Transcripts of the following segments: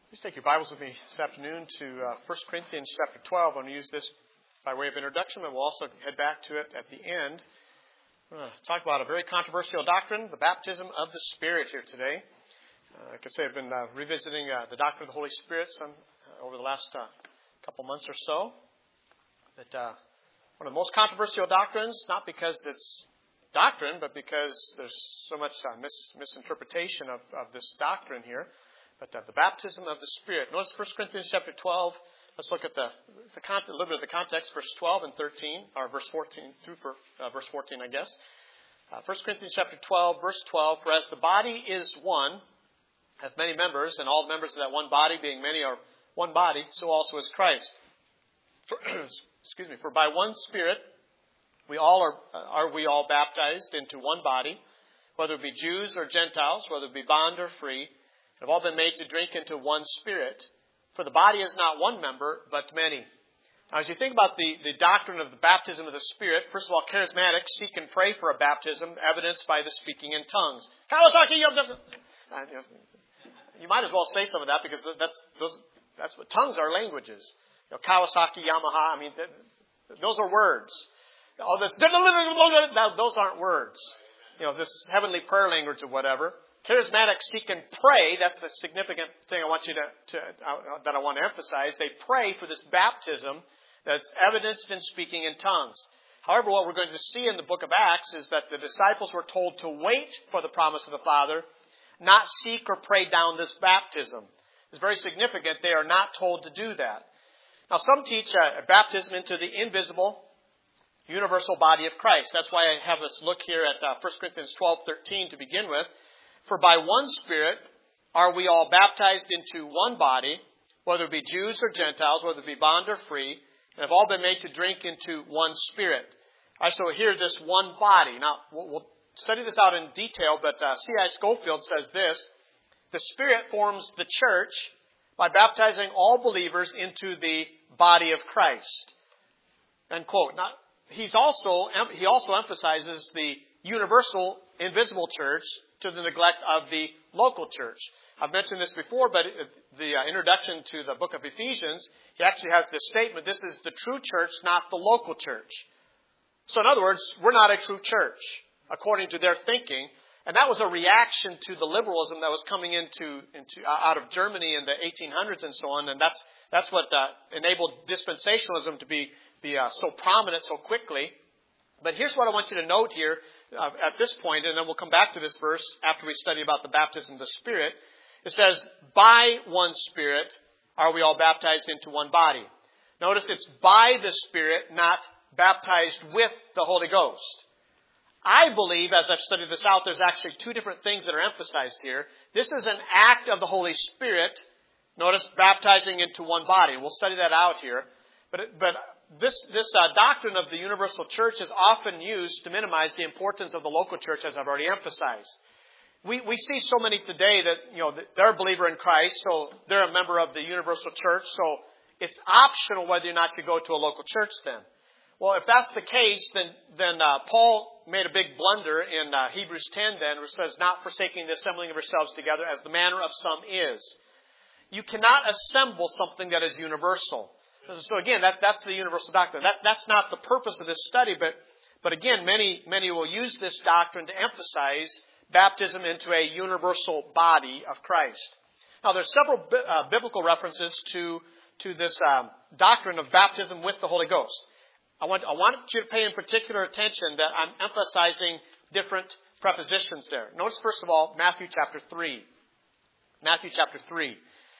Please take your Bibles with me this afternoon to 1 Corinthians chapter 12. I'm going to use this by way of introduction, and we'll also head back to it at the end. I'm going to talk about a very controversial doctrine, the baptism of the Spirit here today. Like I say, I've been revisiting the doctrine of the Holy Spirit over the last couple months or so. But one of the most controversial doctrines, not because it's doctrine, but because there's so much misinterpretation of this doctrine here. But the baptism of the Spirit. Notice 1 Corinthians chapter 12. Let's look at a little bit of the context, verse 12 and 13, or verse 14 through verse 14, I guess. 1 Corinthians chapter 12, verse 12. For as the body is one, has many members, and all the members of that one body, being many, are one body, so also is Christ. For by one Spirit we all are we all baptized into one body, whether it be Jews or Gentiles, whether it be bond or free, have all been made to drink into one Spirit. For the body is not one member, but many. Now, as you think about the doctrine of the baptism of the Spirit, first of all, charismatics seek and pray for a baptism, evidenced by the speaking in tongues. Kawasaki, you might as well say some of that, because that's what tongues are, languages. Kawasaki, Yamaha, those are words. All this, those aren't words. This heavenly prayer language or whatever. Charismatics seek and pray. That's the significant thing I want you that I want to emphasize. They pray for this baptism that's evidenced in speaking in tongues. However, what we're going to see in the book of Acts is that the disciples were told to wait for the promise of the Father, not seek or pray down this baptism. It's very significant. They are not told to do that. Now, some teach a baptism into the invisible, universal body of Christ. That's why I have us look here at 1 Corinthians 12:13 to begin with. For by one Spirit are we all baptized into one body, whether it be Jews or Gentiles, whether it be bond or free, and have all been made to drink into one Spirit. So here, this one body. Now, we'll study this out in detail, but C.I. Scofield says this: the Spirit forms the church by baptizing all believers into the body of Christ. End quote. Now, he also emphasizes the universal, invisible church to the neglect of the local church. I've mentioned this before, but the introduction to the book of Ephesians, he actually has this statement: this is the true church, not the local church. So in other words, we're not a true church, according to their thinking. And that was a reaction to the liberalism that was coming out of Germany in the 1800s and so on. And that's what enabled dispensationalism to be so prominent so quickly. But here's what I want you to note here at this point, and then we'll come back to this verse after we study about the baptism of the Spirit. It says, by one Spirit are we all baptized into one body. Notice it's by the Spirit, not baptized with the Holy Ghost. I believe, as I've studied this out, there's actually two different things that are emphasized here. This is an act of the Holy Spirit. Notice baptizing into one body. We'll study that out here. But this doctrine of the universal church is often used to minimize the importance of the local church, as I've already emphasized. We see so many today that they're a believer in Christ, so they're a member of the universal church, so it's optional whether or not you go to a local church then. Well, if that's the case, then Paul made a big blunder in Hebrews 10 then, where it says, not forsaking the assembling of yourselves together, as the manner of some is. You cannot assemble something that is universal. So again, that's the universal doctrine. That's not the purpose of this study, but again, many will use this doctrine to emphasize baptism into a universal body of Christ. Now, there's several biblical references to this doctrine of baptism with the Holy Ghost. I want you to pay in particular attention that I'm emphasizing different prepositions there. Notice, first of all, Matthew chapter 3. Matthew chapter 3.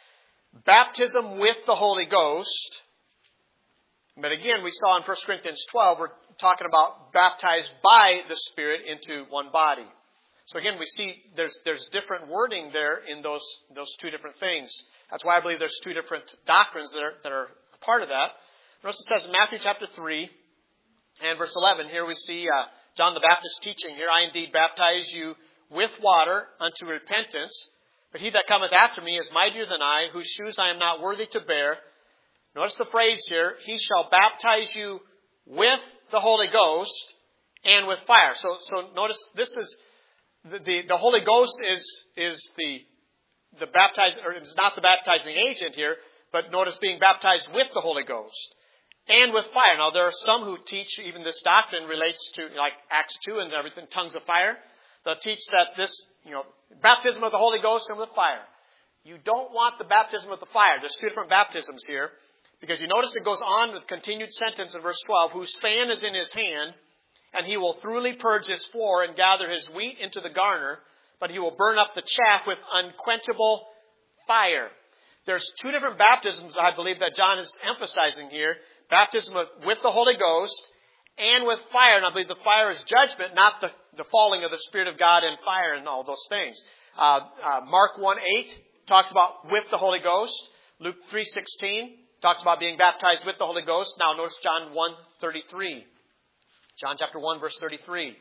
Baptism with the Holy Ghost. But again, we saw in 1 Corinthians 12, we're talking about baptized by the Spirit into one body. So again, we see there's different wording there in those two different things. That's why I believe there's two different doctrines that are a part of that. Notice it says in Matthew chapter 3 and verse 11, here we see John the Baptist teaching here, I indeed baptize you with water unto repentance, but he that cometh after me is mightier than I, whose shoes I am not worthy to bear. Notice the phrase here, he shall baptize you with the Holy Ghost and with fire. So notice this is, the Holy Ghost is the the baptizing, or it's not the baptizing agent here, but notice being baptized with the Holy Ghost and with fire. Now, there are some who teach even this doctrine relates to, like Acts 2 and everything, tongues of fire. They'll teach that this, baptism of the Holy Ghost and with fire. You don't want the baptism of the fire. There's two different baptisms here. Because you notice it goes on with continued sentence in verse 12, whose fan is in his hand, and he will thoroughly purge his floor and gather his wheat into the garner, but he will burn up the chaff with unquenchable fire. There's two different baptisms, I believe, that John is emphasizing here. Baptism with the Holy Ghost and with fire. And I believe the fire is judgment, not the falling of the Spirit of God and fire and all those things. Mark 1:8 talks about with the Holy Ghost. Luke 3:16 talks about being baptized with the Holy Ghost. Now notice John 1:33. John chapter 1 verse 33.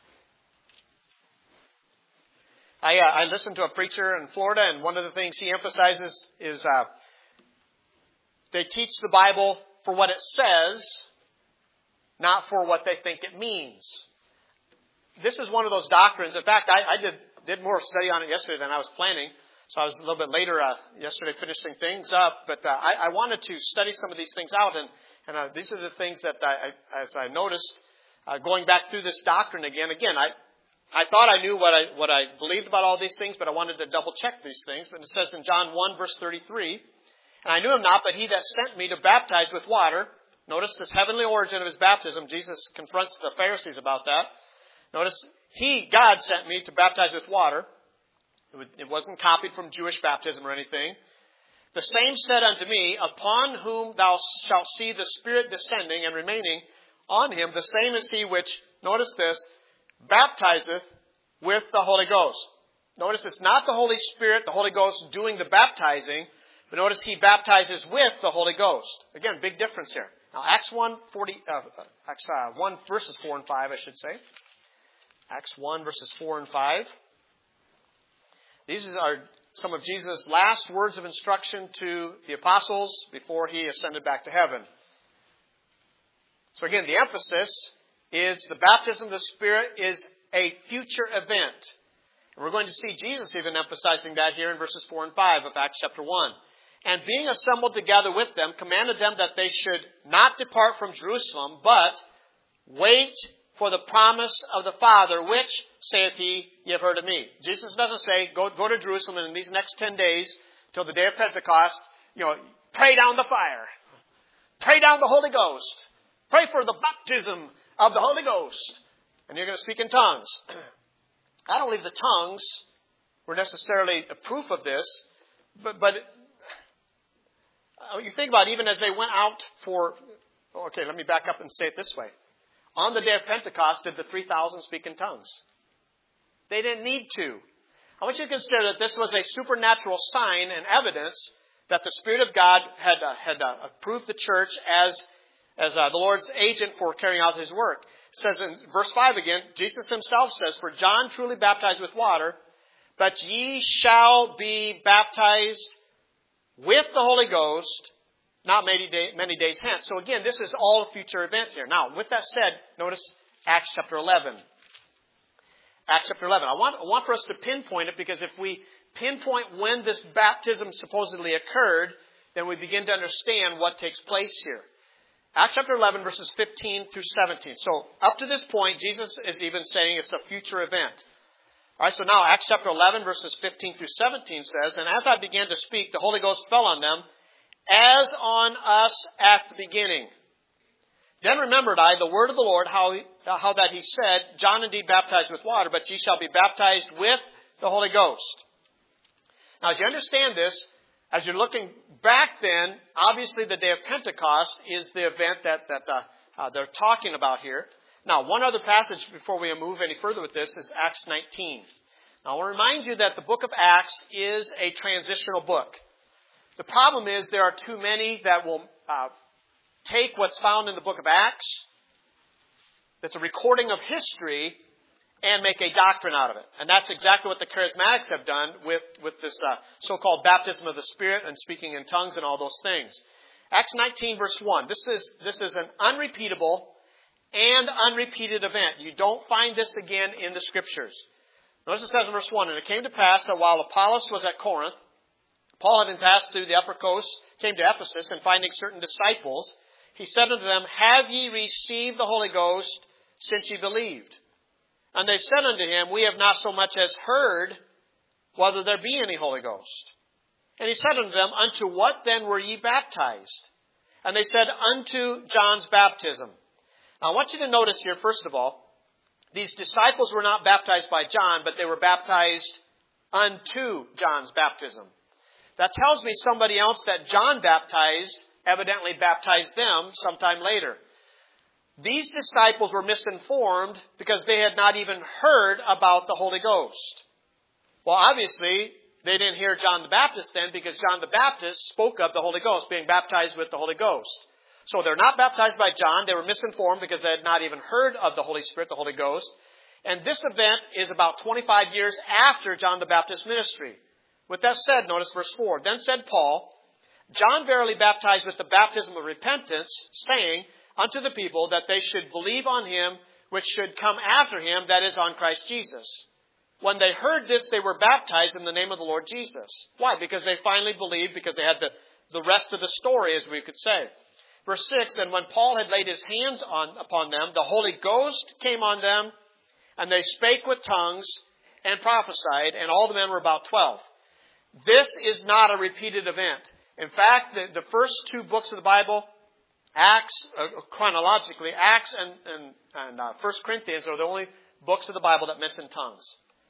I listened to a preacher in Florida, and one of the things he emphasizes is they teach the Bible for what it says, not for what they think it means. This is one of those doctrines. In fact, I did more study on it yesterday than I was planning. So I was a little bit later yesterday finishing things up. But I wanted to study some of these things out. And these are the things that as I noticed, going back through this doctrine again, I thought I knew what I believed about all these things, but I wanted to double check these things. But it says in John 1 verse 33, and I knew him not, but he that sent me to baptize with water. Notice this heavenly origin of his baptism. Jesus confronts the Pharisees about that. Notice, God sent me to baptize with water. It wasn't copied from Jewish baptism or anything. The same said unto me, upon whom thou shalt see the Spirit descending and remaining on him, the same is he which, notice this, baptizeth with the Holy Ghost. Notice it's not the Holy Spirit, the Holy Ghost doing the baptizing, but notice he baptizes with the Holy Ghost. Again, big difference here. Now, Acts 1 verses 4 and 5, I should say. Acts 1 verses 4 and 5. These are some of Jesus' last words of instruction to the apostles before he ascended back to heaven. So again, the emphasis is the baptism of the Spirit is a future event. And we're going to see Jesus even emphasizing that here in verses 4 and 5 of Acts chapter 1. And being assembled together with them, commanded them that they should not depart from Jerusalem, but wait for the promise of the Father, which, saith he, ye have heard of me. Jesus doesn't say, go to Jerusalem and in these next 10 days, till the day of Pentecost, pray down the fire. Pray down the Holy Ghost. Pray for the baptism of the Holy Ghost. And you're going to speak in tongues. I don't believe the tongues were necessarily a proof of this, but you think about it, even as they went out let me back up and say it this way. On the day of Pentecost, did the 3,000 speak in tongues? They didn't need to. I want you to consider that this was a supernatural sign and evidence that the Spirit of God had approved the church as the Lord's agent for carrying out His work. It says in verse 5 again, Jesus Himself says, for John truly baptized with water, but ye shall be baptized with the Holy Ghost not many days hence. So again, this is all a future event here. Now, with that said, notice Acts chapter 11. Acts chapter 11. I want for us to pinpoint it, because if we pinpoint when this baptism supposedly occurred, then we begin to understand what takes place here. Acts chapter 11, verses 15 through 17. So up to this point, Jesus is even saying it's a future event. All right, so now Acts chapter 11, verses 15 through 17 says, and as I began to speak, the Holy Ghost fell on them, as on us at the beginning. Then remembered I the word of the Lord, how that He said, John indeed baptized with water, but ye shall be baptized with the Holy Ghost. Now, as you understand this, as you're looking back then, obviously the day of Pentecost is the event that they're talking about here. Now, one other passage before we move any further with this is Acts 19. Now, I want to remind you that the book of Acts is a transitional book. The problem is there are too many that will take what's found in the book of Acts, that's a recording of history, and make a doctrine out of it. And that's exactly what the charismatics have done with this so-called baptism of the Spirit and speaking in tongues and all those things. Acts 19 verse 1. This is an unrepeatable and unrepeated event. You don't find this again in the Scriptures. Notice it says in verse 1, and it came to pass that while Apollos was at Corinth, Paul, having passed through the upper coast, came to Ephesus, and finding certain disciples, he said unto them, Have ye received the Holy Ghost since ye believed? And they said unto him, We have not so much as heard whether there be any Holy Ghost. And he said unto them, Unto what then were ye baptized? And they said, Unto John's baptism. Now I want you to notice here, first of all, these disciples were not baptized by John, but they were baptized unto John's baptism. That tells me somebody else that John baptized evidently baptized them sometime later. These disciples were misinformed because they had not even heard about the Holy Ghost. Well, obviously, they didn't hear John the Baptist then because John the Baptist spoke of the Holy Ghost, being baptized with the Holy Ghost. So they're not baptized by John. They were misinformed because they had not even heard of the Holy Spirit, the Holy Ghost. And this event is about 25 years after John the Baptist's ministry. With that said, notice verse 4. Then said Paul, John verily baptized with the baptism of repentance, saying unto the people that they should believe on him which should come after him, that is, on Christ Jesus. When they heard this, they were baptized in the name of the Lord Jesus. Why? Because they finally believed, because they had the rest of the story, as we could say. Verse 6, and when Paul had laid his hands upon them, the Holy Ghost came on them, and they spake with tongues and prophesied, and all the men were about 12. This is not a repeated event. In fact, the first two books of the Bible, Acts, chronologically, Acts and 1 Corinthians are the only books of the Bible that mention tongues.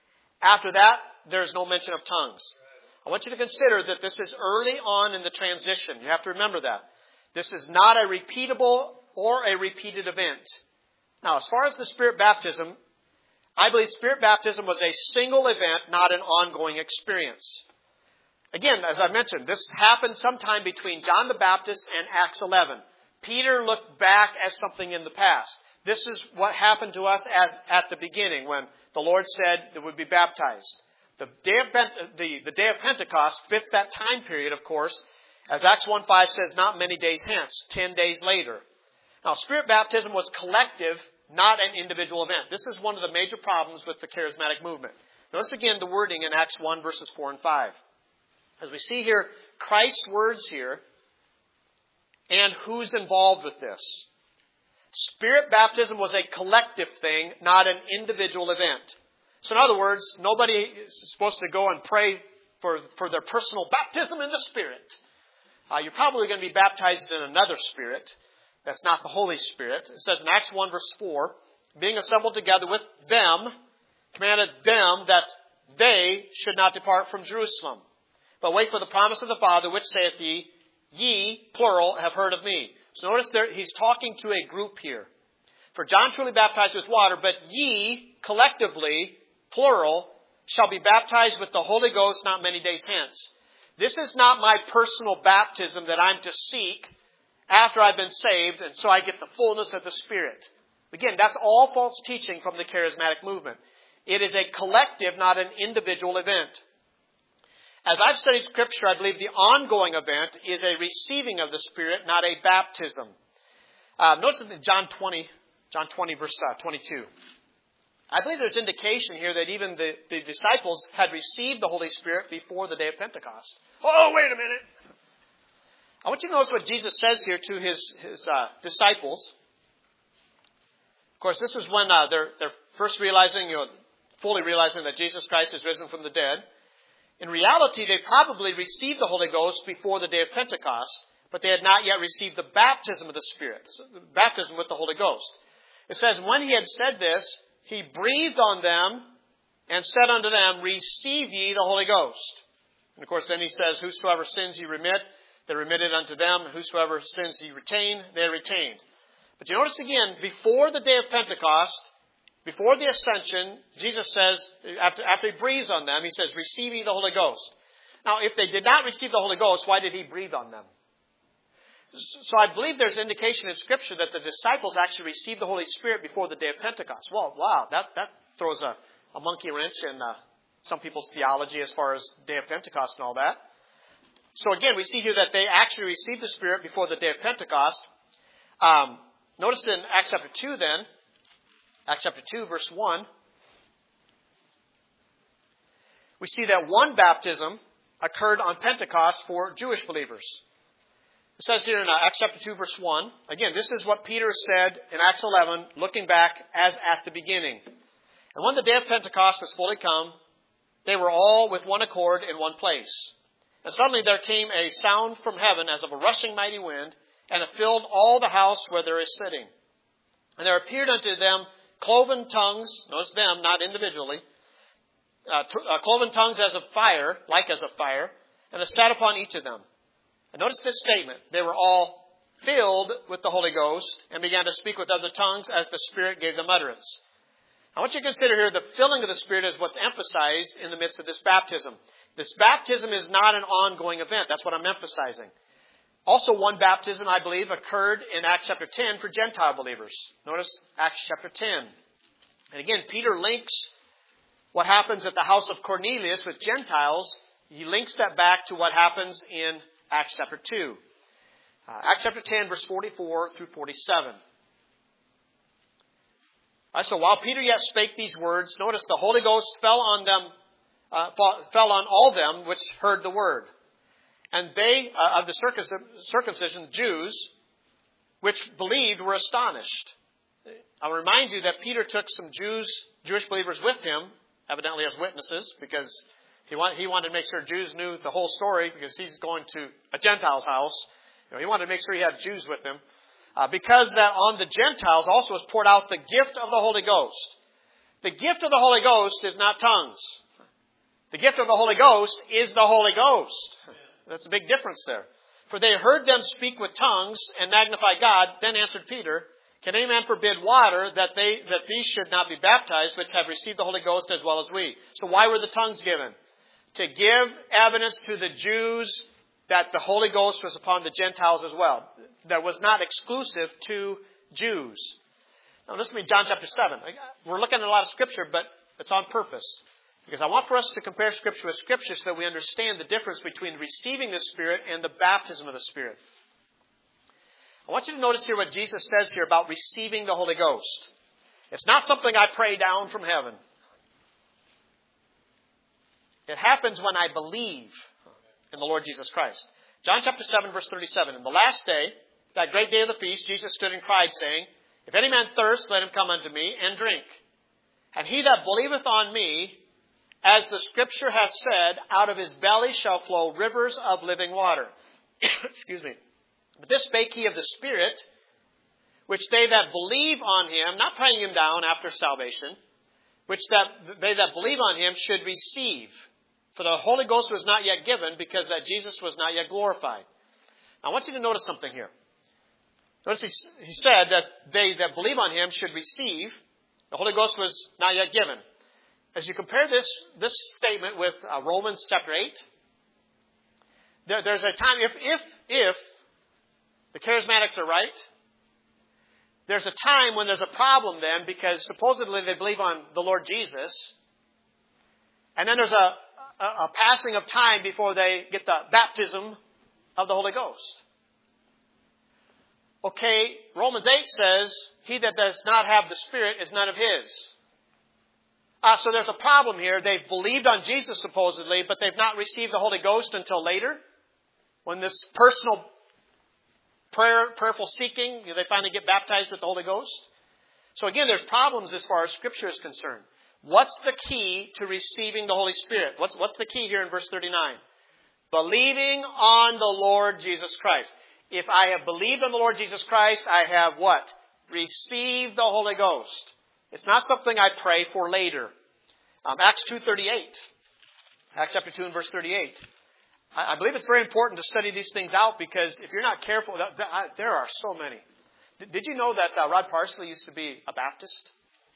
After that, there's no mention of tongues. I want you to consider that this is early on in the transition. You have to remember that. This is not a repeatable or a repeated event. Now, as far as the Spirit baptism, I believe Spirit baptism was a single event, not an ongoing experience. Again, as I mentioned, this happened sometime between John the Baptist and Acts 11. Peter looked back at something in the past. This is what happened to us at the beginning when the Lord said that we'd be baptized. The day of Pentecost fits that time period, of course, as Acts 1:5 says, not many days hence, 10 days later. Now, Spirit baptism was collective, not an individual event. This is one of the major problems with the charismatic movement. Notice again the wording in Acts 1, verses 4 and 5. As we see here, Christ's words here, and who's involved with this. Spirit baptism was a collective thing, not an individual event. So in other words, nobody is supposed to go and pray for their personal baptism in the Spirit. You're probably going to be baptized in another Spirit. That's not the Holy Spirit. It says in Acts 1 verse 4, being assembled together with them, commanded them that they should not depart from Jerusalem, but wait for the promise of the Father, which saith ye, plural, have heard of me. So notice there, he's talking to a group here. For John truly baptized with water, but ye, collectively, plural, shall be baptized with the Holy Ghost not many days hence. This is not my personal baptism that I'm to seek after I've been saved, and so I get the fullness of the Spirit. Again, that's all false teaching from the charismatic movement. It is a collective, not an individual event. As I've studied Scripture, I believe the ongoing event is a receiving of the Spirit, not a baptism. Notice in John 20 verse 22. I believe there's indication here that even the disciples had received the Holy Spirit before the day of Pentecost. Oh, wait a minute. I want you to notice what Jesus says here to his disciples. Of course, this is when they're first fully realizing that Jesus Christ is risen from the dead. In reality, they probably received the Holy Ghost before the day of Pentecost, but they had not yet received the baptism of the Spirit, the baptism with the Holy Ghost. It says, when he had said this, he breathed on them and said unto them, receive ye the Holy Ghost. And of course, then he says, whosoever sins ye remit, they're remitted unto them. Whosoever sins ye retain, they're retained. But you notice again, before the day of Pentecost, before the ascension, Jesus says, after he breathes on them, he says, receive ye the Holy Ghost. Now, if they did not receive the Holy Ghost, why did he breathe on them? So I believe there's indication in Scripture that the disciples actually received the Holy Spirit before the day of Pentecost. Well, wow, that throws a monkey wrench in some people's theology as far as day of Pentecost and all that. So again, we see here that they actually received the Spirit before the day of Pentecost. Notice in Acts chapter 2 then, Acts chapter 2, verse 1. we see that one baptism occurred on Pentecost for Jewish believers. It says here in Acts chapter 2, verse 1, again, this is what Peter said in Acts 11, looking back as at the beginning. And when the day of Pentecost was fully come, they were all with one accord in one place. And suddenly there came a sound from heaven as of a rushing mighty wind, and it filled all the house where they were sitting. And there appeared unto them cloven tongues, notice them, not individually, cloven tongues as of fire, like as of fire, and it sat upon each of them. And notice this statement. They were all filled with the Holy Ghost and began to speak with other tongues as the Spirit gave them utterance. I want you to consider here the filling of the Spirit is what's emphasized in the midst of this baptism. This baptism is not an ongoing event. That's what I'm emphasizing. Also, one baptism, I believe, occurred in Acts chapter 10 for Gentile believers. Notice Acts chapter 10. And again, Peter links what happens at the house of Cornelius with Gentiles. He links that back to what happens in Acts chapter 2. Acts chapter 10, verse 44 through 47. Right, so while Peter yet spake these words, notice the Holy Ghost fell on them, fell on all them which heard the word. And they, of the circumcision, Jews, which believed, were astonished. I'll remind you that Peter took some Jewish believers with him, evidently as witnesses, because he wanted to make sure Jews knew the whole story, because he's going to a Gentile's house. He wanted to make sure he had Jews with him. Because that on the Gentiles also was poured out the gift of the Holy Ghost. The gift of the Holy Ghost is not tongues. The gift of the Holy Ghost is the Holy Ghost. That's a big difference there. For they heard them speak with tongues and magnify God. Then answered Peter, can any man forbid water that these should not be baptized, which have received the Holy Ghost as well as we? So why were the tongues given? To give evidence to the Jews that the Holy Ghost was upon the Gentiles as well. That was not exclusive to Jews. Now listen to me, John chapter 7. We're looking at a lot of Scripture, but it's on purpose. Because I want for us to compare Scripture with Scripture so that we understand the difference between receiving the Spirit and the baptism of the Spirit. I want you to notice here what Jesus says here about receiving the Holy Ghost. It's not something I pray down from heaven. It happens when I believe in the Lord Jesus Christ. John chapter 7, verse 37. In the last day, that great day of the feast, Jesus stood and cried, saying, if any man thirst, let him come unto me and drink. And he that believeth on me, as the Scripture hath said, out of his belly shall flow rivers of living water. Excuse me. But this spake he of the Spirit, which they that believe on him, not praying him down after salvation, which they that believe on him should receive. For the Holy Ghost was not yet given, because that Jesus was not yet glorified. Now, I want you to notice something here. Notice he said that they that believe on him should receive. The Holy Ghost was not yet given. As you compare this statement with Romans chapter 8, there's a time, if the charismatics are right, there's a time when there's a problem then, because supposedly they believe on the Lord Jesus, and then there's a passing of time before they get the baptism of the Holy Ghost. Okay, Romans 8 says, he that does not have the Spirit is none of his. So there's a problem here. They've believed on Jesus supposedly, but they've not received the Holy Ghost until later. When this personal prayerful seeking, they finally get baptized with the Holy Ghost. So again, there's problems as far as Scripture is concerned. What's the key to receiving the Holy Spirit? What's the key here in verse 39? Believing on the Lord Jesus Christ. If I have believed on the Lord Jesus Christ, I have what? Received the Holy Ghost. It's not something I pray for later. Acts 2:38. Acts chapter 2 and verse 38. I believe it's very important to study these things out, because if you're not careful, there are so many. Did you know that Rod Parsley used to be a Baptist?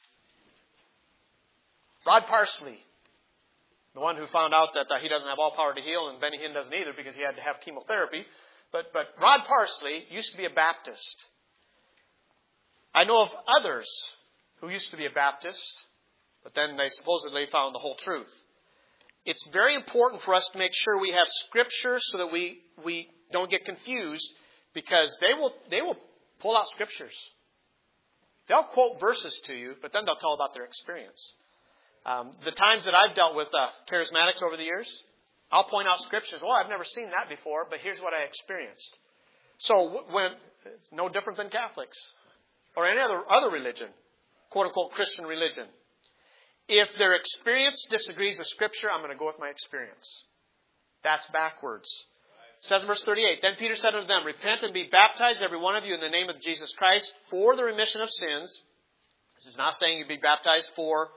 Rod Parsley, the one who found out that he doesn't have all power to heal, and Benny Hinn doesn't either because he had to have chemotherapy. But Rod Parsley used to be a Baptist. I know of others who used to be a Baptist, but then they supposedly found the whole truth. It's very important for us to make sure we have Scripture so that we don't get confused, because they will pull out Scriptures. They'll quote verses to you, but then they'll tell about their experience. The times that I've dealt with charismatics over the years, I'll point out scriptures. Well, I've never seen that before, but here's what I experienced. So when it's no different than Catholics or any other religion, quote unquote Christian religion. If their experience disagrees with Scripture, I'm going to go with my experience. That's backwards. It says in verse 38, Then Peter said unto them, Repent and be baptized, every one of you, in the name of Jesus Christ, for the remission of sins. This is not saying you be baptized for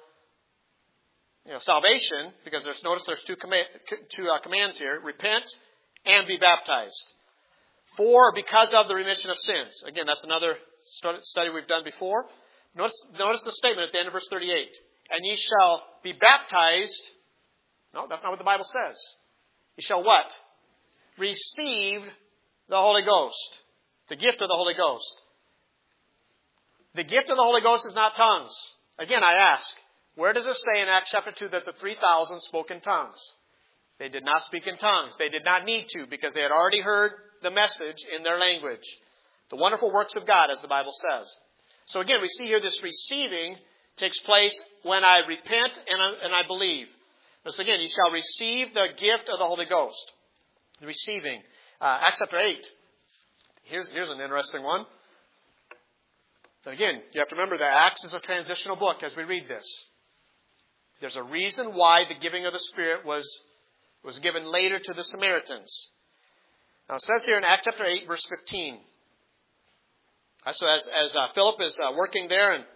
salvation, because notice there's two commands here. Repent and be baptized. For, because of the remission of sins. Again, that's another study we've done before. Notice the statement at the end of verse 38. And ye shall be baptized. No, that's not what the Bible says. Ye shall what? Receive the Holy Ghost. The gift of the Holy Ghost. The gift of the Holy Ghost is not tongues. Again, I ask, where does it say in Acts chapter 2 that the 3,000 spoke in tongues? They did not speak in tongues. They did not need to, because they had already heard the message in their language. The wonderful works of God, as the Bible says. So again, we see here this receiving takes place when I repent and I believe. Notice again, you shall receive the gift of the Holy Ghost. The receiving. Acts chapter 8. Here's an interesting one. So again, you have to remember that Acts is a transitional book as we read this. There's a reason why the giving of the Spirit was given later to the Samaritans. Now it says here in Acts chapter 8, verse 15. So as Philip is working there, and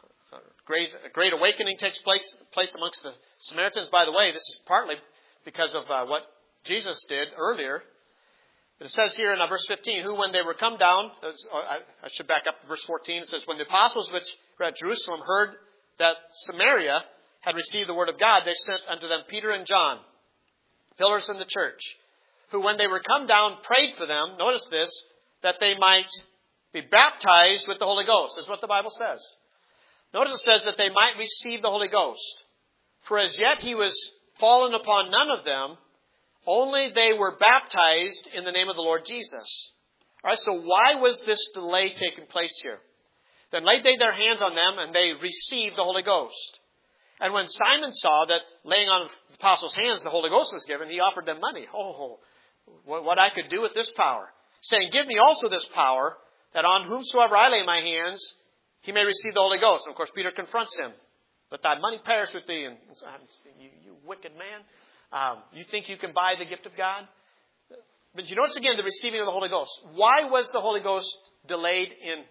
a great awakening takes place amongst the Samaritans. By the way, this is partly because of what Jesus did earlier. But it says here in verse 15, who when they were come down, I should back up to verse 14, it says, when the apostles which were at Jerusalem heard that Samaria had received the word of God, they sent unto them Peter and John, pillars in the church, who when they were come down prayed for them, notice this, that they might be baptized with the Holy Ghost, is what the Bible says. Notice it says that they might receive the Holy Ghost. For as yet he was fallen upon none of them, only they were baptized in the name of the Lord Jesus. All right, so why was this delay taking place here? Then laid they their hands on them, and they received the Holy Ghost. And when Simon saw that laying on the apostles' hands the Holy Ghost was given, he offered them money. Oh, what I could do with this power. Saying, give me also this power, that on whomsoever I lay my hands, he may receive the Holy Ghost. And of course, Peter confronts him. Let thy money perish with thee. And you wicked man. You think you can buy the gift of God? But you notice again the receiving of the Holy Ghost. Why was the Holy Ghost delayed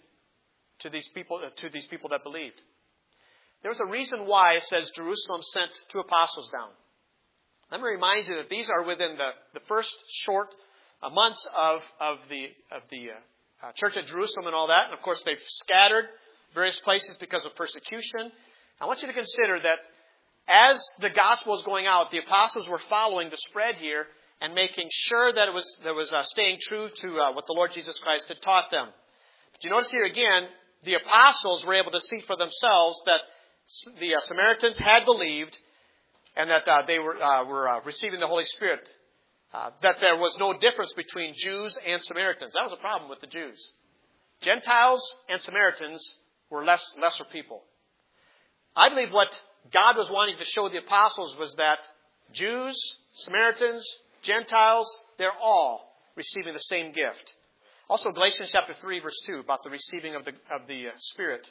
to these people that believed? There was a reason why it says Jerusalem sent 2 apostles down. Let me remind you that these are within the first short months of the church at Jerusalem and all that. And of course, they've scattered various places because of persecution. I want you to consider that as the gospel was going out, the apostles were following the spread here and making sure that there was staying true to what the Lord Jesus Christ had taught them. But you notice here again, the apostles were able to see for themselves that the Samaritans had believed and that they were receiving the Holy Spirit. That there was no difference between Jews and Samaritans. That was a problem with the Jews. Gentiles and Samaritans were lesser people. I believe what God was wanting to show the apostles was that Jews, Samaritans, Gentiles, they're all receiving the same gift. Also, Galatians chapter 3, verse 2, about the receiving of the Spirit.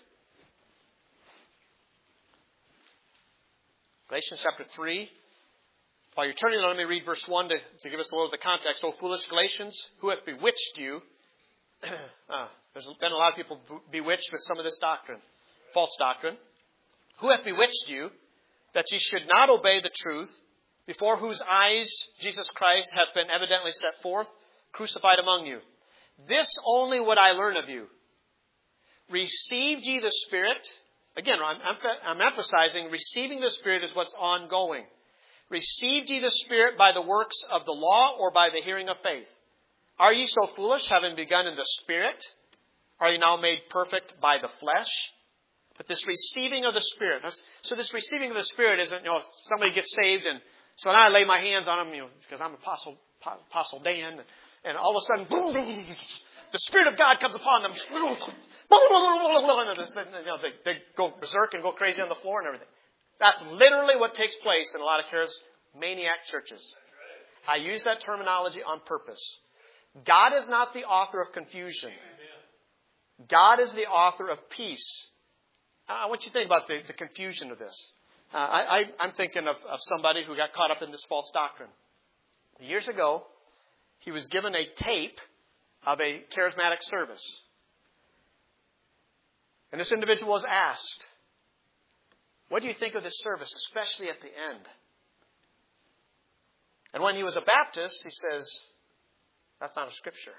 Galatians chapter 3. While you're turning, let me read verse 1 to give us a little of the context. O foolish Galatians, who hath bewitched you? There's been a lot of people bewitched with some of this doctrine, false doctrine. Who hath bewitched you, that ye should not obey the truth, before whose eyes Jesus Christ hath been evidently set forth, crucified among you? This only would I learn of you. Received ye the Spirit? Again, I'm emphasizing receiving the Spirit is what's ongoing. Received ye the Spirit by the works of the law or by the hearing of faith? Are ye so foolish, having begun in the Spirit? Are ye now made perfect by the flesh? But this receiving of the Spirit. So this receiving of the Spirit isn't, somebody gets saved and so now I lay my hands on them, because I'm Apostle Dan, and all of a sudden, boom, the Spirit of God comes upon them. They go berserk and go crazy on the floor and everything. That's literally what takes place in a lot of charismaniac churches. I use that terminology on purpose. God is not the author of confusion. God is the author of peace. I want you to think about the confusion of this. I'm thinking of somebody who got caught up in this false doctrine. Years ago, he was given a tape of a charismatic service. And this individual was asked, what do you think of this service, especially at the end? And when he was a Baptist, he says, that's not a scripture.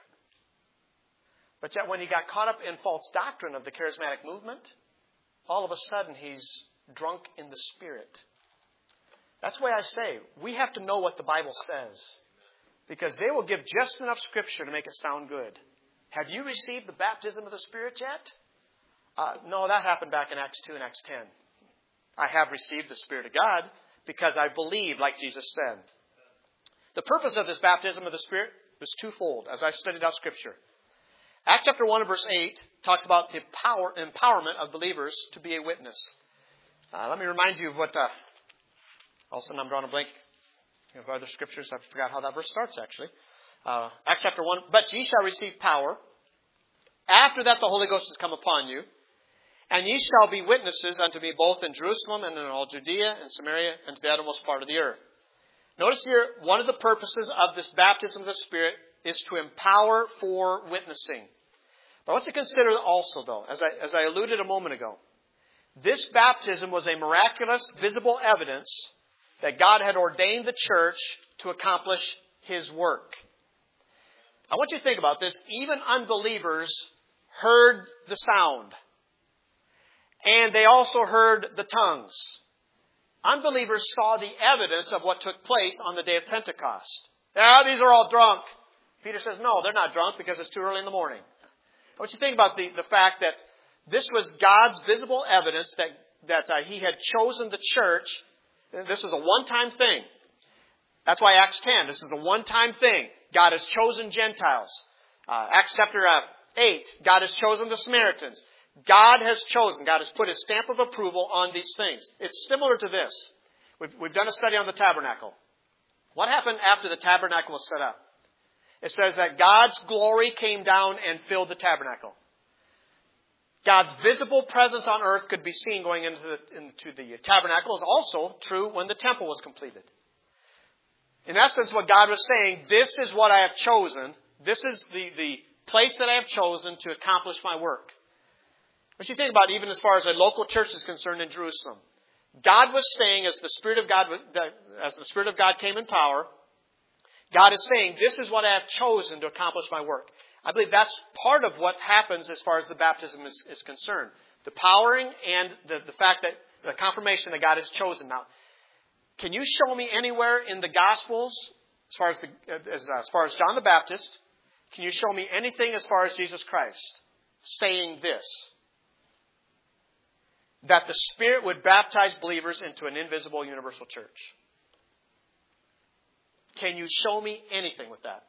But yet when he got caught up in false doctrine of the charismatic movement, all of a sudden he's drunk in the Spirit. That's why I say, we have to know what the Bible says. Because they will give just enough scripture to make it sound good. Have you received the baptism of the Spirit yet? No, that happened back in Acts 2 and Acts 10. I have received the Spirit of God because I believe, like Jesus said. The purpose of this baptism of the Spirit was twofold, as I've studied out Scripture. Acts chapter 1 and verse 8 talks about the empowerment of believers to be a witness. Let me remind you of what... all of a sudden I'm drawing a blank of other Scriptures. I forgot how that verse starts, actually. Acts chapter 1. But ye shall receive power. After that the Holy Ghost has come upon you. And ye shall be witnesses unto me both in Jerusalem and in all Judea and Samaria and to the uttermost part of the earth. Notice here, one of the purposes of this baptism of the Spirit is to empower for witnessing. But I want you to consider also, though, as I alluded a moment ago, this baptism was a miraculous, visible evidence that God had ordained the church to accomplish His work. I want you to think about this. Even unbelievers heard the sound. And they also heard the tongues. Unbelievers saw the evidence of what took place on the day of Pentecost. These are all drunk. Peter says, no, they're not drunk because it's too early in the morning. I want you to think about the fact that this was God's visible evidence that He had chosen the church. This was a one-time thing. That's why Acts 10, this is a one-time thing. God has chosen Gentiles. Acts chapter 8, God has chosen the Samaritans. God has put His stamp of approval on these things. It's similar to this. We've done a study on the tabernacle. What happened after the tabernacle was set up? It says that God's glory came down and filled the tabernacle. God's visible presence on earth could be seen going into the tabernacle. Is also true when the temple was completed. In essence, what God was saying, this is what I have chosen. This is the place that I have chosen to accomplish my work. What you think about even as far as a local church is concerned in Jerusalem. God was saying, as the Spirit of God came in power, God is saying, this is what I have chosen to accomplish my work. I believe that's part of what happens as far as the baptism is concerned. The powering and the fact that the confirmation that God has chosen. Now, can you show me anywhere in the Gospels, as far as John the Baptist, can you show me anything as far as Jesus Christ saying this? That the Spirit would baptize believers into an invisible universal church. Can you show me anything with that?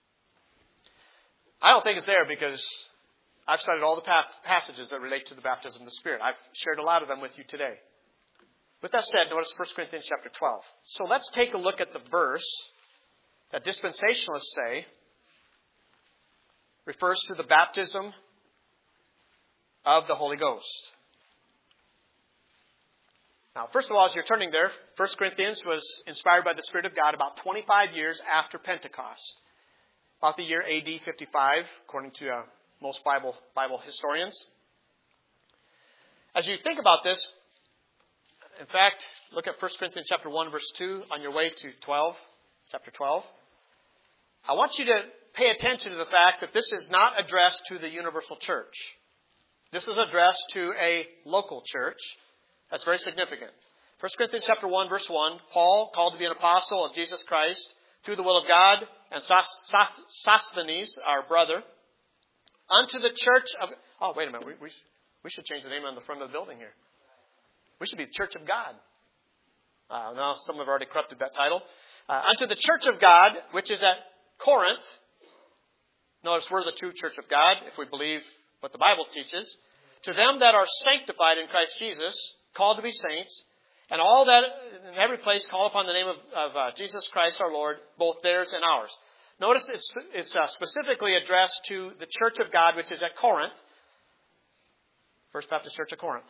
I don't think it's there because I've studied all the passages that relate to the baptism of the Spirit. I've shared a lot of them with you today. With that said, notice 1 Corinthians chapter 12. So let's take a look at the verse that dispensationalists say refers to the baptism of the Holy Ghost. Now, first of all, as you're turning there, 1 Corinthians was inspired by the Spirit of God about 25 years after Pentecost. About the year AD 55, according to most Bible historians. As you think about this, in fact, look at 1 Corinthians chapter 1, verse 2 on your way to chapter 12. I want you to pay attention to the fact that this is not addressed to the universal church. This is addressed to a local church. That's very significant. 1 Corinthians chapter 1, verse 1, Paul, called to be an apostle of Jesus Christ, through the will of God, and Sosthenes, our brother, unto the church of... Oh, wait a minute. We should change the name on the front of the building here. We should be the Church of God. No, some have already corrupted that title. Unto the church of God, which is at Corinth. Notice we're the true church of God, if we believe what the Bible teaches. To them that are sanctified in Christ Jesus, called to be saints, And all that, in every place, call upon the name of Jesus Christ our Lord, both theirs and ours. Notice it's specifically addressed to the Church of God, which is at Corinth. First Baptist Church of Corinth.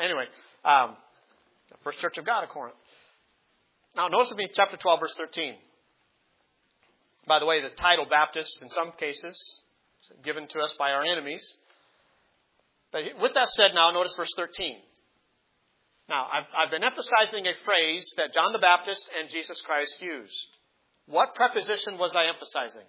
First Church of God at Corinth. Now, notice with me chapter 12, verse 13. By the way, the title Baptist, in some cases, is given to us by our enemies. But with that said, now, notice verse 13. Now, I've been emphasizing a phrase that John the Baptist and Jesus Christ used. What preposition was I emphasizing?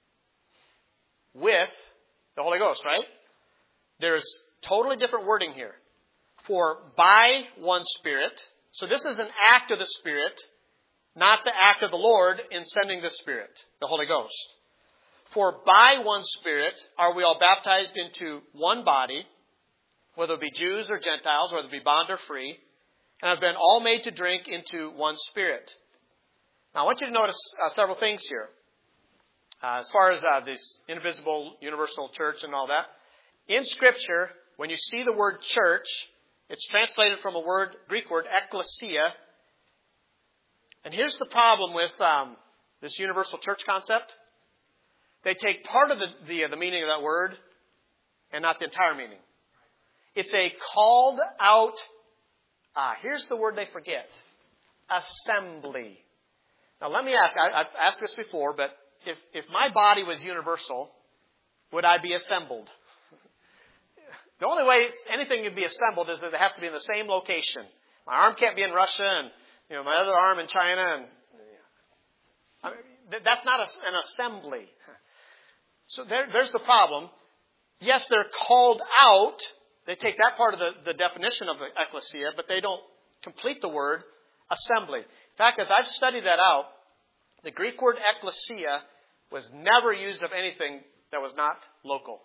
With the Holy Ghost, right? There's totally different wording here. For by one Spirit. So this is an act of the Spirit, not the act of the Lord in sending the Spirit, the Holy Ghost. For by one Spirit are we all baptized into one body, whether it be Jews or Gentiles, whether it be bond or free, and have been all made to drink into one Spirit. Now I want you to notice several things here. As far as this indivisible, universal church and all that. In Scripture, when you see the word church, it's translated from a Greek word, ekklesia. And here's the problem with this universal church concept. They take part of the meaning of that word and not the entire meaning. It's a called out, here's the word they forget, assembly. Now let me ask, I've asked this before, but if my body was universal, would I be assembled? The only way anything can be assembled is that it has to be in the same location. My arm can't be in Russia and my other arm in China. And that's not an assembly. So there's the problem. Yes, they're called out. They take that part of the definition of ecclesia, but they don't complete the word assembly. In fact, as I've studied that out, the Greek word ecclesia was never used of anything that was not local.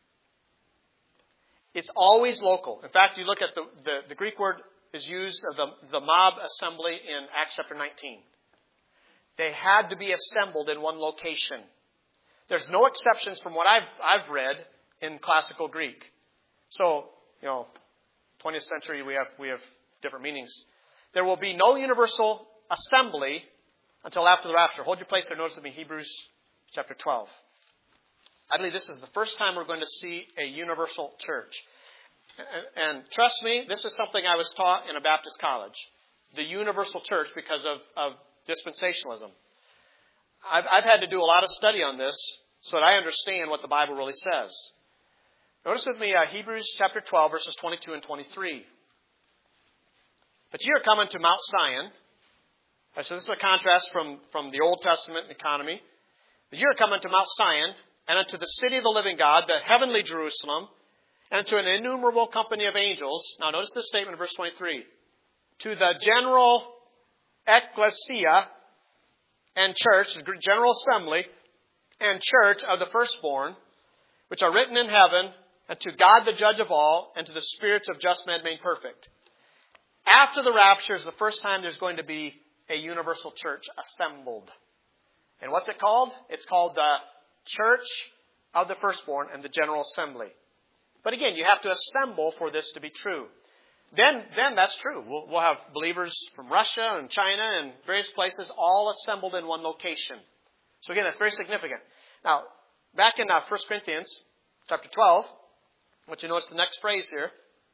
It's always local. In fact, you look at the Greek word is used of the mob assembly in Acts chapter 19. They had to be assembled in one location. There's no exceptions from what I've read in classical Greek. So, 20th century we have different meanings. There will be no universal assembly until after the rapture. Hold your place there. Notice with me Hebrews chapter 12. I believe this is the first time we're going to see a universal church. And trust me, this is something I was taught in a Baptist college. The universal church because of dispensationalism. I've had to do a lot of study on this so that I understand what the Bible really says. Notice with me Hebrews chapter 12, verses 22 and 23. But ye are coming to Mount Zion. So this is a contrast from the Old Testament economy. But ye are coming to Mount Zion, and unto the city of the living God, the heavenly Jerusalem, and to an innumerable company of angels. Now notice this statement in verse 23. To the general ecclesia and church, the general assembly and church of the firstborn, which are written in heaven, and to God the judge of all, and to the spirits of just men made perfect. After the rapture is the first time there's going to be a universal church assembled. And what's it called? It's called the church of the firstborn and the general assembly. But again, you have to assemble for this to be true. Then that's true. We'll have believers from Russia and China and various places all assembled in one location. So again, that's very significant. Now, back in 1 Corinthians chapter 12, I want you to notice the next phrase here.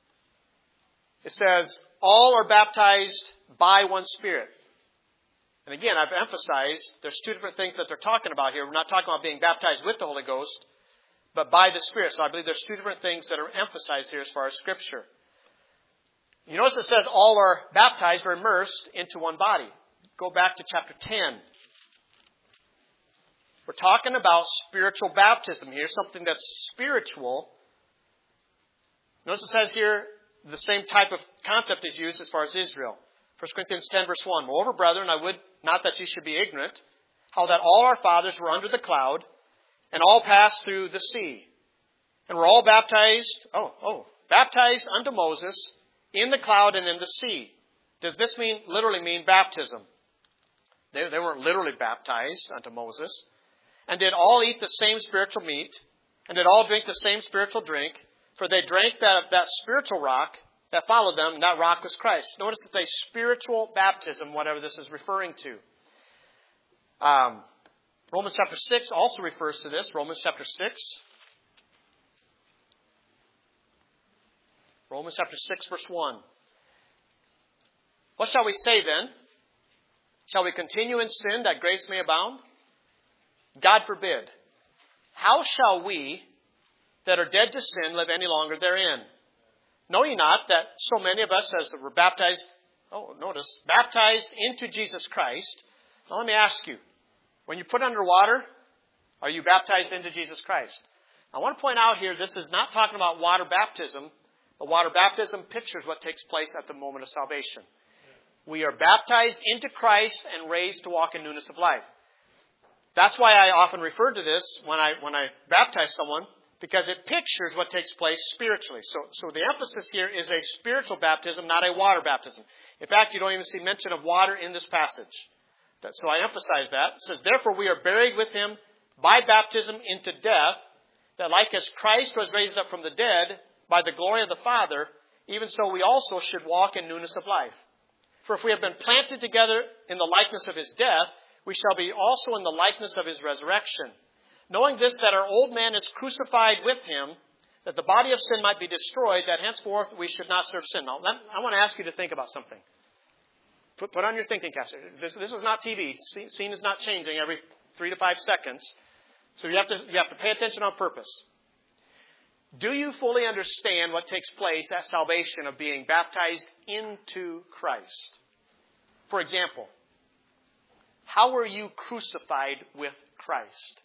It says, all are baptized by one Spirit. And again, I've emphasized there's two different things that they're talking about here. We're not talking about being baptized with the Holy Ghost, but by the Spirit. So I believe there's two different things that are emphasized here as far as Scripture. You notice it says all are baptized or immersed into one body. Go back to chapter 10. We're talking about spiritual baptism here, something that's spiritual. Notice it says here the same type of concept is used as far as Israel. 1 Corinthians 10 verse 1. Moreover, brethren, I would not that ye should be ignorant, how that all our fathers were under the cloud, and all passed through the sea. And were all baptized, baptized unto Moses in the cloud and in the sea. Does this literally mean baptism? They weren't literally baptized unto Moses. And did all eat the same spiritual meat, and did all drink the same spiritual drink, for they drank that spiritual rock that followed them, and that rock was Christ. Notice it's a spiritual baptism, whatever this is referring to. Romans chapter 6 also refers to this. Romans chapter 6. Romans chapter 6, verse 1. What shall we say then? Shall we continue in sin that grace may abound? God forbid. How shall we that are dead to sin live any longer therein? Know ye not that so many of us as were baptized, baptized into Jesus Christ? Now let me ask you, when you put under water, are you baptized into Jesus Christ? I want to point out here, this is not talking about water baptism. The water baptism pictures what takes place at the moment of salvation. We are baptized into Christ and raised to walk in newness of life. That's why I often refer to this when I baptize someone, because it pictures what takes place spiritually. So the emphasis here is a spiritual baptism, not a water baptism. In fact, you don't even see mention of water in this passage. So I emphasize that. It says, therefore we are buried with him by baptism into death, that like as Christ was raised up from the dead by the glory of the Father, even so we also should walk in newness of life. For if we have been planted together in the likeness of his death, we shall be also in the likeness of his resurrection. Knowing this, that our old man is crucified with him, that the body of sin might be destroyed, that henceforth we should not serve sin. Now, I want to ask you to think about something. Put on your thinking caps. This is not TV. Scene is not changing every 3 to 5 seconds. So you have to pay attention on purpose. Do you fully understand what takes place at salvation of being baptized into Christ? For example, how were you crucified with Christ?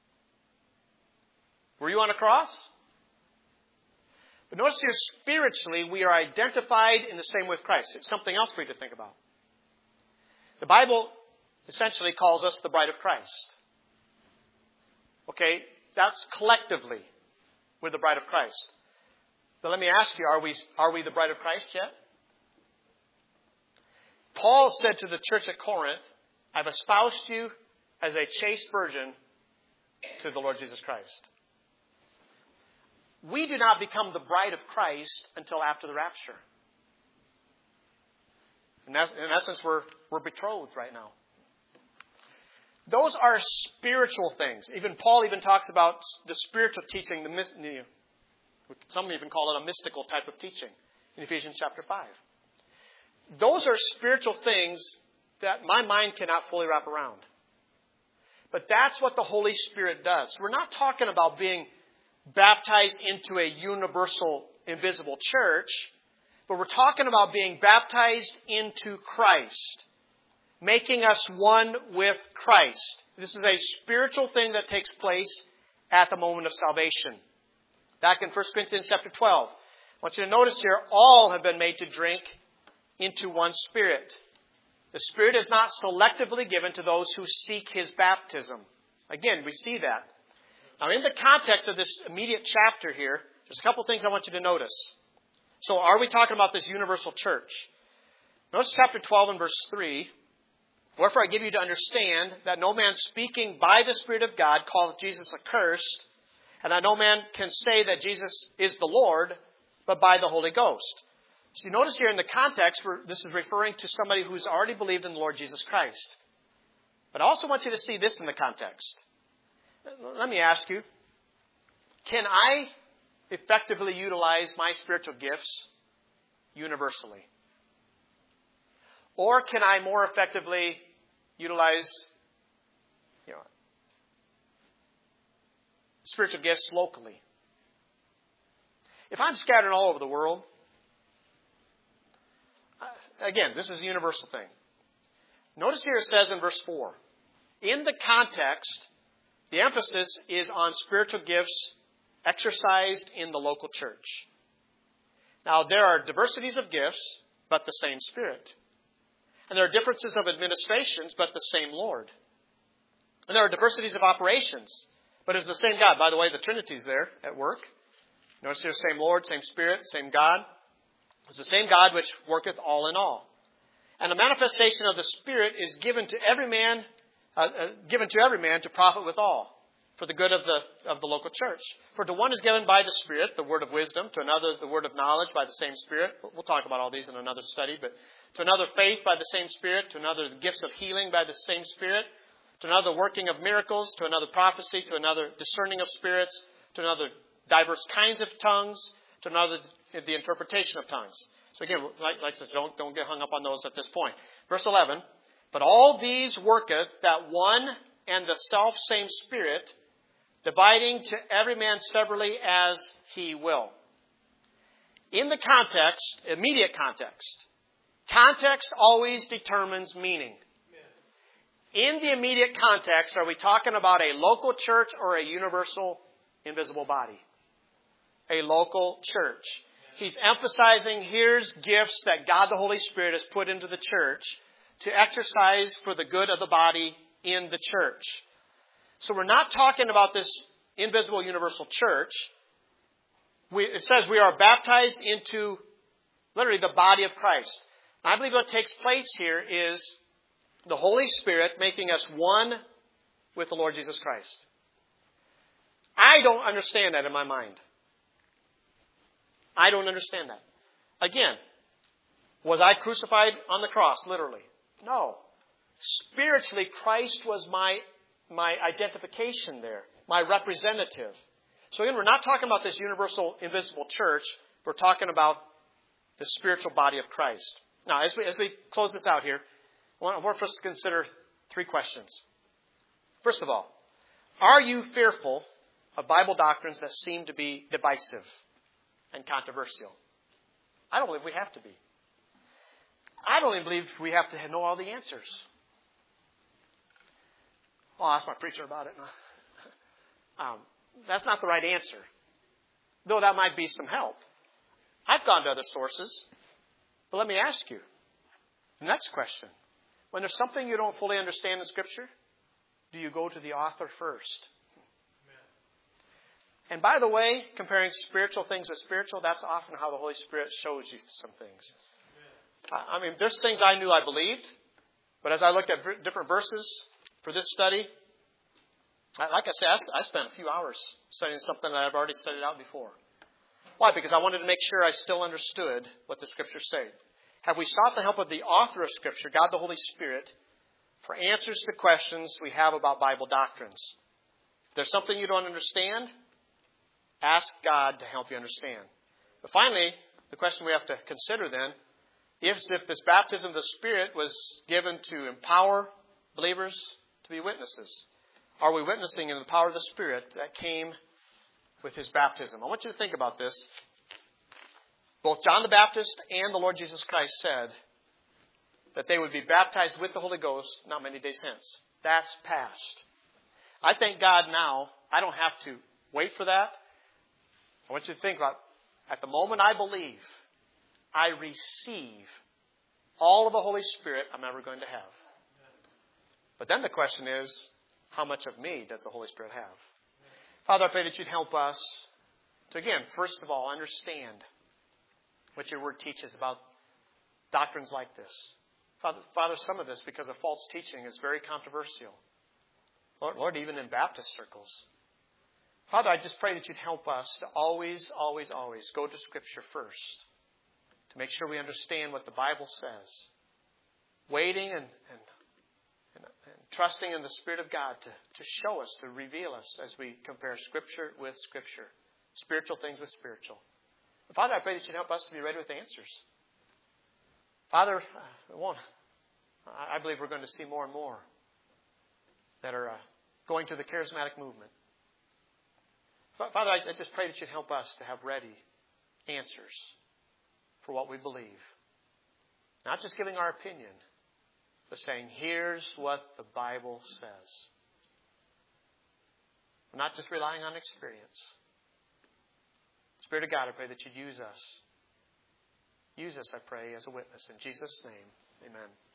Were you on a cross? But notice here, spiritually, we are identified in the same with Christ. It's something else for you to think about. The Bible essentially calls us the bride of Christ. Okay, that's collectively. We're the bride of Christ. But let me ask you, are we the bride of Christ yet? Paul said to the church at Corinth, I've espoused you as a chaste virgin to the Lord Jesus Christ. We do not become the bride of Christ until after the rapture. In essence, we're betrothed right now. Those are spiritual things. Paul talks about the spiritual teaching, some even call it a mystical type of teaching in Ephesians chapter 5. Those are spiritual things that my mind cannot fully wrap around. But that's what the Holy Spirit does. We're not talking about being baptized into a universal, invisible church, but we're talking about being baptized into Christ, making us one with Christ. This is a spiritual thing that takes place at the moment of salvation. Back in 1 Corinthians chapter 12, I want you to notice here, all have been made to drink into one Spirit. The Spirit is not selectively given to those who seek His baptism. Again, we see that. Now, in the context of this immediate chapter here, there's a couple things I want you to notice. So, are we talking about this universal church? Notice chapter 12 and verse 3. Wherefore I give you to understand that no man speaking by the Spirit of God calleth Jesus accursed, and that no man can say that Jesus is the Lord, but by the Holy Ghost. So you notice here in the context, this is referring to somebody who's already believed in the Lord Jesus Christ. But I also want you to see this in the context. Let me ask you, can I effectively utilize my spiritual gifts universally? Or can I more effectively utilize spiritual gifts locally? If I'm scattered all over the world, again, this is a universal thing. Notice here it says in verse 4, in the context, the emphasis is on spiritual gifts exercised in the local church. Now, there are diversities of gifts, but the same Spirit. And there are differences of administrations, but the same Lord. And there are diversities of operations, but it's the same God. By the way, the Trinity's there at work. Notice here, same Lord, same Spirit, same God. It's the same God which worketh all in all. And the manifestation of the Spirit is given to every man to profit withal. for the good of the local church. For to one is given by the Spirit the word of wisdom, to another the word of knowledge by the same Spirit. We'll talk about all these in another study. But to another faith by the same Spirit, to another the gifts of healing by the same Spirit, to another working of miracles, to another prophecy, to another discerning of spirits, to another diverse kinds of tongues, to another the interpretation of tongues. So again, like I said, don't get hung up on those at this point. Verse 11, but all these worketh that one and the self same Spirit, dividing to every man severally as he will. In the context, immediate context always determines meaning. In the immediate context, are we talking about a local church or a universal invisible body? A local church. He's emphasizing here's gifts that God the Holy Spirit has put into the church to exercise for the good of the body in the church. So we're not talking about this invisible universal church. It says we are baptized into literally the body of Christ. And I believe what takes place here is the Holy Spirit making us one with the Lord Jesus Christ. I don't understand that in my mind. I don't understand that. Again, was I crucified on the cross, literally? No. Spiritually, Christ was my identification there, my representative. So again, we're not talking about this universal, invisible church. We're talking about the spiritual body of Christ. Now, as we close this out here, I want us to consider 3 questions. First of all, are you fearful of Bible doctrines that seem to be divisive and controversial? I don't believe we have to be. I don't even believe we have to know all the answers. Well, I'll ask my preacher about it. That's not the right answer. Though that might be some help. I've gone to other sources. But let me ask you, the next question. When there's something you don't fully understand in Scripture, do you go to the author first? And by the way, comparing spiritual things with spiritual, that's often how the Holy Spirit shows you some things. I mean, there's things I knew I believed, but as I looked at different verses for this study, like I said, I spent a few hours studying something that I've already studied out before. Why? Because I wanted to make sure I still understood what the Scriptures say. Have we sought the help of the author of Scripture, God the Holy Spirit, for answers to questions we have about Bible doctrines? If there's something you don't understand, ask God to help you understand. But finally, the question we have to consider then is if this baptism of the Spirit was given to empower believers to be witnesses. Are we witnessing in the power of the Spirit that came with His baptism? I want you to think about this. Both John the Baptist and the Lord Jesus Christ said that they would be baptized with the Holy Ghost not many days hence. That's past. I thank God now I don't have to wait for that. I want you to think about, at the moment I believe, I receive all of the Holy Spirit I'm ever going to have. But then the question is, how much of me does the Holy Spirit have? Father, I pray that you'd help us to, again, first of all, understand what your word teaches about doctrines like this. Father, some of this, because of false teaching, is very controversial. Lord, even in Baptist circles. Father, I just pray that you'd help us to always, always, always go to Scripture first. To make sure we understand what the Bible says. Waiting and trusting in the Spirit of God to show us, to reveal us as we compare Scripture with Scripture. Spiritual things with spiritual. Father, I pray that you'd help us to be ready with answers. Father, I believe we're going to see more and more that are going to the charismatic movement. Father, I just pray that you'd help us to have ready answers for what we believe. Not just giving our opinion, but saying, here's what the Bible says. We're not just relying on experience. Spirit of God, I pray that you'd use us. Use us, I pray, as a witness. In Jesus' name, amen.